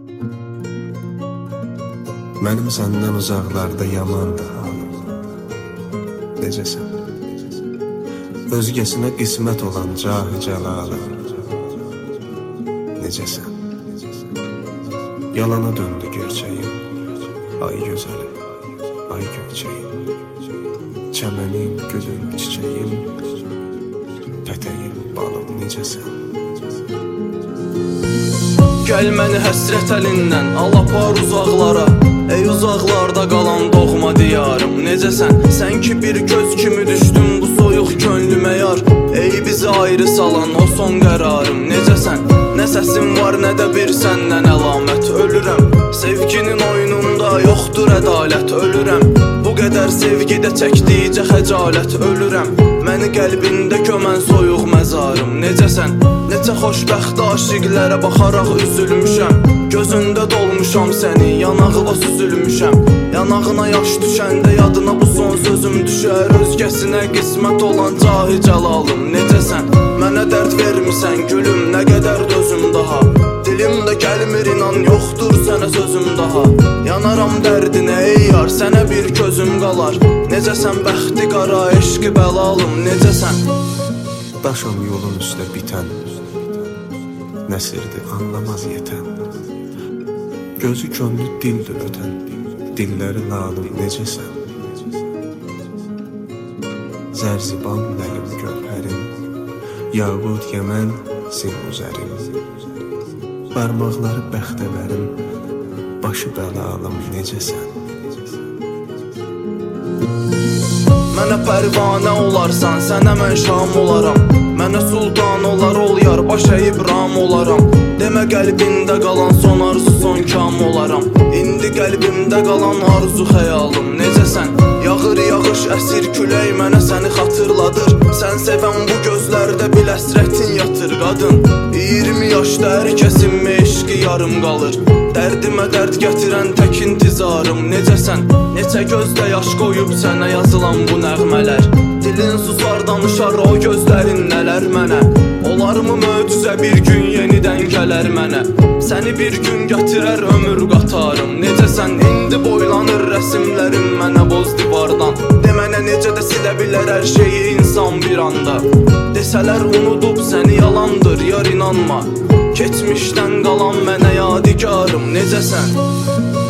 Mənim səndən uzaqlarda yamandır halım. Necəsən? Özgəsinə qismət olan cahı cəlalım. Necəsən? Yalana döndü gerçəyim. Ay gözəlim, ay gökçəyim. Çəmənim, gülüm, çiçəyim. Pətəyim, balım, necəsən? Gəl məni həsrət əlindən al apar uzaqlara. Ey uzaqlarda qalan doğma diyarım. Necəsən? Sən ki bir göz kimi düşdün bu soyuq könlümə yar. Ey bizi ayrı salan o son qərarım. Necəsən? Nə səsim var nə də bir səndən əlamət. Ölürəm sevginin oyununda yoxdur ədalət. Ölürəm bu qədər sevgidə çəkdikcə xəcalət. Ölürəm məni qəlbində gömən soyuq məzarım. Necəsən? Necə xoşbəxt aşiqlərə baxaraq üzülmüşəm. Gözündə dolmuşam səni, yanağıma süzülmüşəm. Yanağına yaş düşəndə yadına bu son sözüm düşər. Özgəsinə qismət olan cahı cəlalım. Necəsən? Mənə dərd vermisən gülüm, nə qədər dözüm daha. Dilimdə gəlmir inan, yoxdur sənə sözüm daha. Yanaram dərdinə ey yar, sənə bir közüm qalar. Necəsən bəxti qara, eşqi bəlalım, necəsən? Daşam yolun üstə bitən, nəsirdi anlamaz yetən. Gözü könlü dildir ötən, dilləri lalım, necəsən? Zərziban mənim gövhərim, yağud yəmən sim üzərim. Barmaqları bəxtəvərim, başı bəlalım, necəsən? Mənə pərvanə olarsan, sənə mən şam olaram. Mənə sultan olar ol yar, baş əyib ram olaram. Demə qəlbində qalan son arzu son kam olaram. İndi qəlbimdə qalan arzu xəyalım. Necəsən? Yağır yağış əsir külək mənə səni xatırladır. Sən sevən bu gözlərdə bil əsrətin yatır qadın. 20 yaşda hər kəsin eşqi yarım qalır. Dərdimə dərd gətirən tək intizarım. Necəsən? Neçə gözdə yaş qoyub sənə yazılan bu nəğmələr. Dilin susar danışar o gözlərin nələr mənə. Olarmı möcüzə bir gün yenidən gələr mənə. Səni bir gün gətirər ömür qatarım. Necəsən? İndi boylanır rəsimlərim mənə boz divardan. Demənə necə də silə bilər hər şeyi insan bir anda. Desələr unudub səni yalandır yar inanma. Keçmişdən qalan mənə yadigarım. Necəsən?